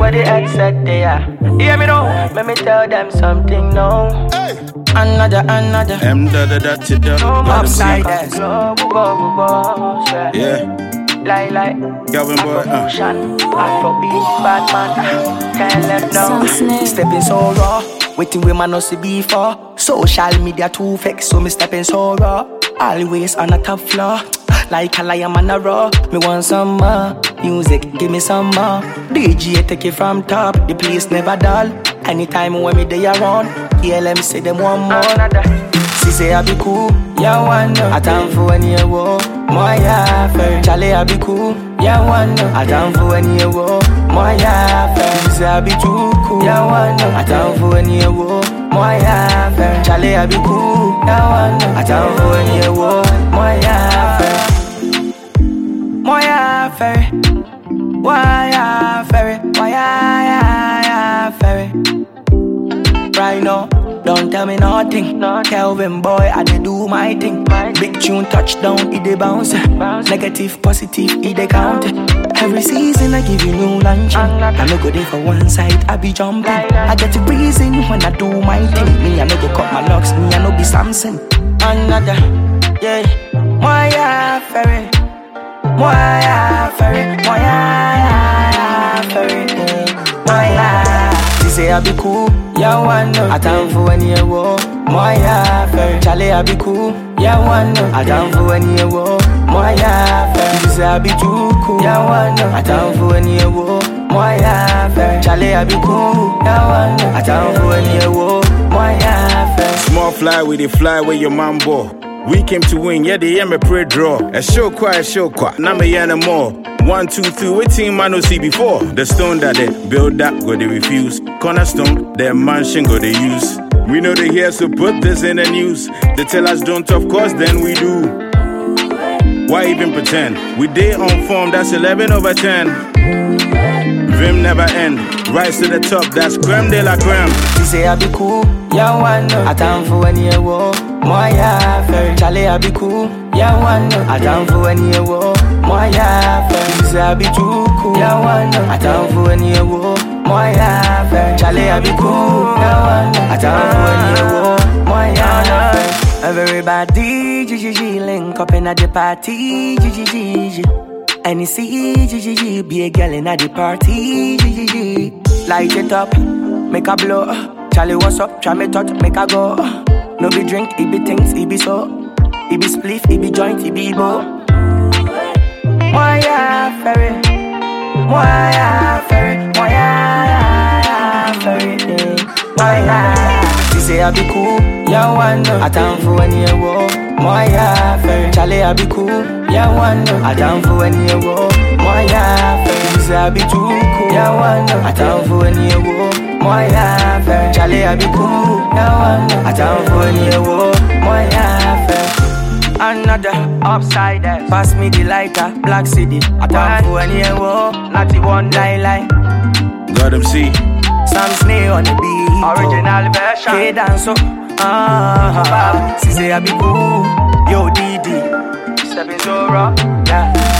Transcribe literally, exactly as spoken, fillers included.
what the ex said they are. Hear me now, let me tell them something now. Hey. Another, another. M da da da da da. Upside down. Yeah. Lie, lie. Galvin boy. Uh. Afrobeat, bad man. Can't let down. Stepping so raw. Waiting with man no see before. Social media too fake, so me stepping so raw. Always on a top floor. Like a lion man a raw. Me want some more music, give me some more. D J take it from top. The place never dull. Anytime when me they around, yeah, let me say them one more. She say I be cool, yeah, one no. I time for when you walk, more yeah, fair. Charlie I be cool, yeah, one no. I time for when you walk, more yeah, fair. She say I be too cool, yeah, one no. I time for when you walk, more yeah, fair. Charlie I be cool, yeah, one no. I time for when you walk, more yeah, fair. More yeah, fair. Why yeah, fair? Why yeah, yeah, fair? Right now, don't tell me nothing. No. Kelvin boy, I dey do my thing. My Big tune touchdown, it dey bounce. bounce. Negative, positive, it dey count. Every season I give you new lunch. I no go there for one side, I be jumping. I get to reason when I do my thing. Me, I no go cut my locks, me, I no be Samson. Another, yeah. Why yeah, ferry? Why yeah, ferry? Why yeah, ferry? Why yeah? She say I be cool, yeah, one no. I time for when you walk, more yeah, fair. Charlie I be cool, yeah, one no. I time for when you walk, more yeah, fair. She say I be too cool, yeah, one no. I time for when you walk, more yeah, fair. Charlie I be cool, yeah, one no. I time for when you walk, more yeah, fair. Small fly with the fly where your man ball. We came to win, yeah, they am a pre draw. A show quiet, show quiet, now me and more. One, two, three, what team I no see before? The stone that they build up, go they refuse. Cornerstone, their mansion go they use. We know they hear, so put this in the news. They tell us don't, of course, then we do. Why even pretend? We day on form, that's eleven over ten. Vim never end, rise to the top, that's creme de la creme. She say I be cool, yeah, one no. I time for when you walk, more yeah, fair. Charlie I be cool, yeah, one no. I time for when you walk, more yeah, fair. She say I be too cool, yeah, one no. I time for when you walk, more yeah, fair. Charlie I be cool, yeah, one no. I time for when you walk, more yeah, fair. Everybody, G G G, link up in at the party, G G G. And you see, G G G, be a girl in at the party, G G G. Light it up, make a blow. Charlie, what's up? Try me touch, make a go. No be drink, it be things, it be so. It be spliff, it be joint, it be bo. Why yeah, ferry? Why yeah, ferry? Why yeah, ferry? Why yeah? She say I be cool, yeah, one no. I time for when you walk, why yeah, ferry? Charlie I be cool, yeah, one no. I time for when you walk, why yeah, ferry? She say I be too cool, yeah, one no. I time for when you walk, why yeah, ferry? Charlie I be cool, yeah, one no. I time for when you walk, why yeah, ferry? Another upside down. Pass me the lighter, Black City. I time for when you walk, not the one lie lie. Got them see. Sam Snare on the beat. Original version. K dance up. Ah, she say I be cool. Yo D D. Stepping so raw. Yeah.